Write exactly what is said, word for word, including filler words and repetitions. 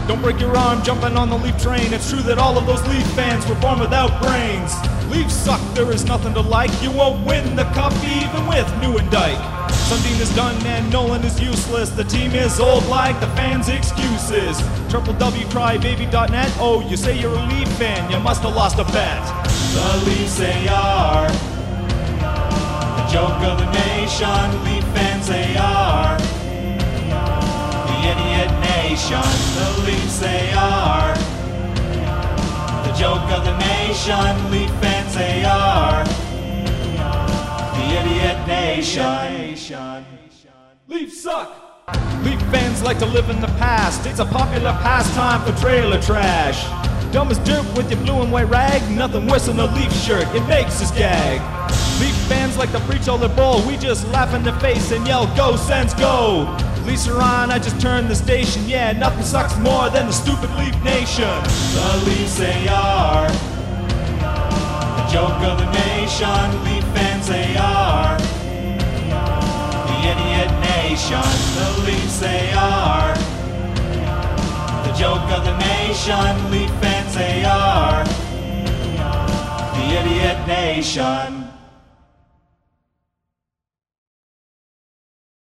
Don't break your arm jumping on the Leaf train. It's true that all of those Leaf fans were born without brains. Leafs suck, there is nothing to like. You won't win the cup even with Nieuwendyk. Sundin is done and Nolan is useless. The team is old like the fans' excuses. w w w dot crybaby dot net. Oh, you say you're a Leaf fan, you must have lost a bet. The Leafs they are the joke of the nation. Leaf fans they are the idiot nation. The Leafs they are the joke of the nation. Leaf fans they are the idiot nation. Leafs suck. Leaf fans like to live in the past. It's a popular pastime for trailer trash. Dumb as dirt with your blue and white rag. Nothing worse than a Leaf shirt, it makes us gag. Leaf fans like to preach all their bull. We just laugh in their face and yell, go Sens go. Leafs are on, I just turned the station. Yeah, nothing sucks more than the stupid Leaf nation. The Leafs they are the joke of the nation. Leaf fans they are the idiot nation. The Leafs they are the joke of the nation. Leaf fans they are the idiot nation.